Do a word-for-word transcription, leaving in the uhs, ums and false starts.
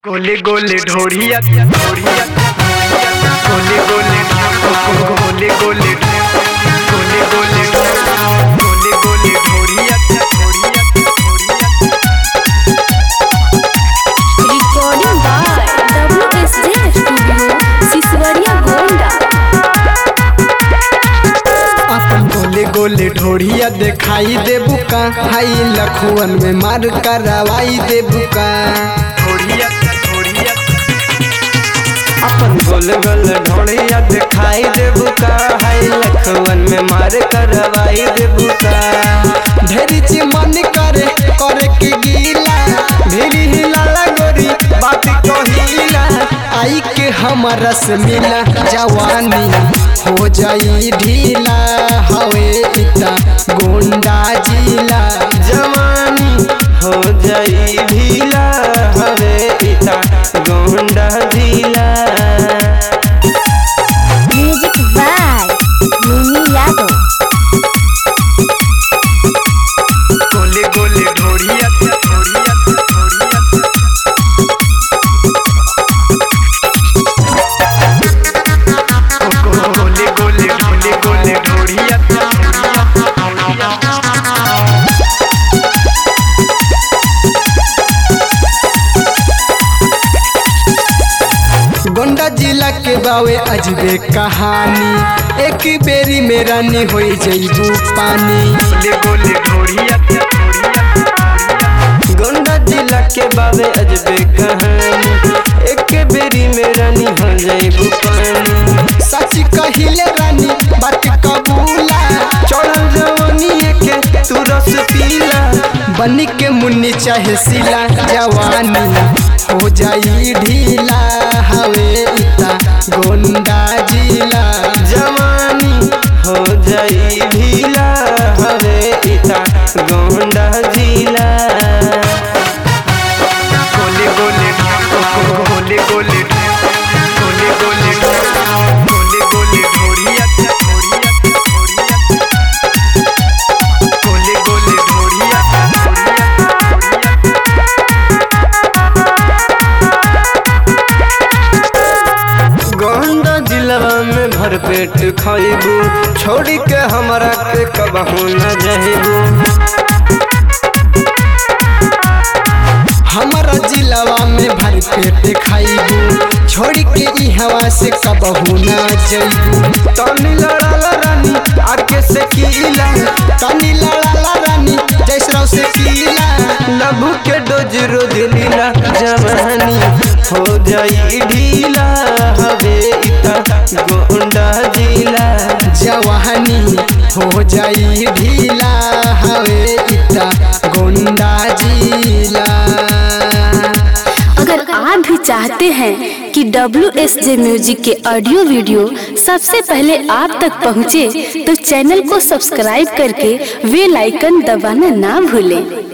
गोले गोले ढोढ़िया ढोढ़िया गोले गोले गोले गोले गोले गोले गोले गोले ढोढ़िया ढोढ़िया recording by W S J studio Siswariya Gonda. अपन गोले गोले ढोढ़िया दिखाई दे बुका हाई लखुअन में मार करवाई दे बुका ढोढ़िया ढोढ़िया अपन गोल गोल ढोलिया दिखाई दे बुका हाई लखवन में मार करवाई दे बुका। ढेरी ची मन करे करे के गीला भिरी हिला गोरी बात को हिला आई के हमारा से मिला जवानी हो जाई ढीला हवे इतना गोंडा जिला जवानी हो जाई ढीला हवे इता गोंडा जिला। Music by Muni Yadav. गोले गोले ढोढ़िया ढोढ़िया ढोढ़िया गोले गोले गोले गोले ढोढ़िया गोंडा जिला के बावे अजबे कहानी एक बेरी में रानी हो जईबू पानी गोले गोले ढोढ़िया गोंडा जिला के बाबे अजबे कहानी एक बेरी में रानी हो जाइबू पानी। सच कहिले रानी बात कबूला चढ़ल जवानी के तू रस पीला बनी के मुन्नी चाहे सिला जवानी हो जाई ढीला हवे इता गोंडा जिला जवानी हो जाई ढीला हवे इता गोंडा जिला। गोले गोले गोले गोले गोले गोले गोले गोले ढोढ़िया ढोढ़िया गोले गोले ढोढ़िया गोंडा जिलवा में भर पेट खाइबू छोड़ के हमरा के कबहू न जाइबू। हमारा जिलावा में भर पेट खाइबू छोड़ के ई हवा से कबहू ना जइबू तनी लड़ाला रानी आके से कीला तनी लड़ाला रानी जैसराव से कीला लभू के डोज रोज लीला जवानी हो जाई ढीला हवे इता गोंडा जिला। जवानी हो जाई ढीला हवे इता गोंडा जिला। अगर आप भी चाहते हैं कि डब्ल्यू एस जे म्यूजिक के ऑडियो वीडियो सबसे पहले आप तक पहुंचे, तो चैनल को सब्सक्राइब करके बेल आइकन दबाना ना भूलें।